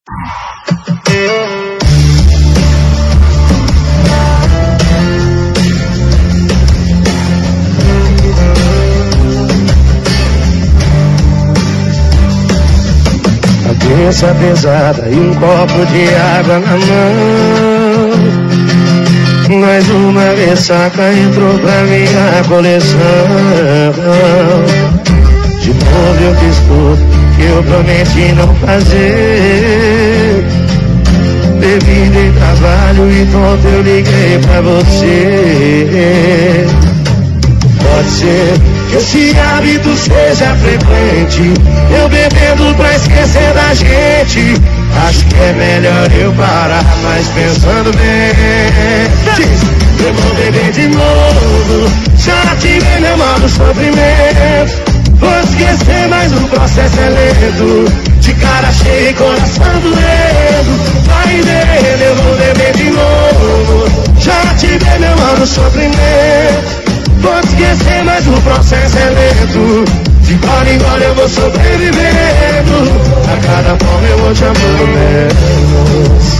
Cabeça pesada e um copo de água na mão. Mais uma ressaca entrou pra minha coleção. De novo eu fiz tudo que eu prometi não fazer. Bebida e trabalho e tonto eu liguei pra você. Pode ser que esse hábito seja frequente, eu bebendo pra esquecer da gente. Acho que é melhor eu parar, mas pensando bem, eu vou beber de novo. Já tive meu mal do sofrimento, vou esquecer, mas o processo é lento. De cara cheia e coração doendo, vai ver, eu vou beber de novo. Já tive meu mal do sofrimento, vou esquecer, mas o processo é lento. De gole em gole eu vou sobrevivendo, a cada forma eu vou te amando menos.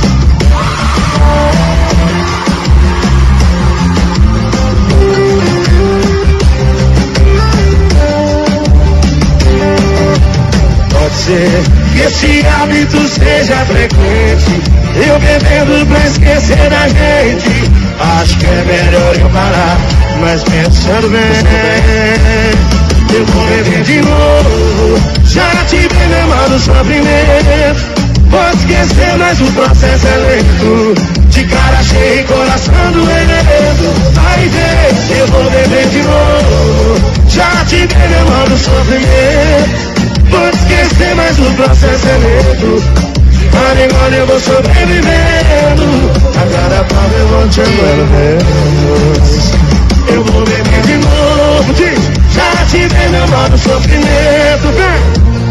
Pode ser que esse hábito seja frequente, eu bebendo pra esquecer da gente. Acho que é melhor eu parar, mas pensando bem, eu vou beber de novo. Já tive meu mal do sofrimento, vou esquecer, mas o processo é lento. De cara cheia e coração doendo, vai ver, eu vou beber de novo. Já tive meu mal do sofrimento, vou esquecer, mas o processo é lento. Gole em gole eu vou sobrevivendo, a cada palma eu vou te amando menos. Eu vou beber de novo, já tive meu mal do sofrimento, vem.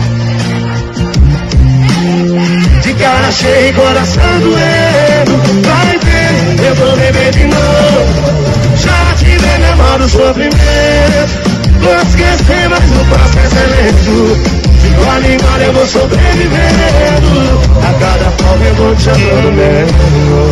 De cara cheia e coração doendo, vai ver, eu vou beber de novo. Já tive meu mal do sofrimento, vou esquecer, mas o processo é lento. De gole em gole eu vou sobrevivendo, a cada forma eu vou te amando menos.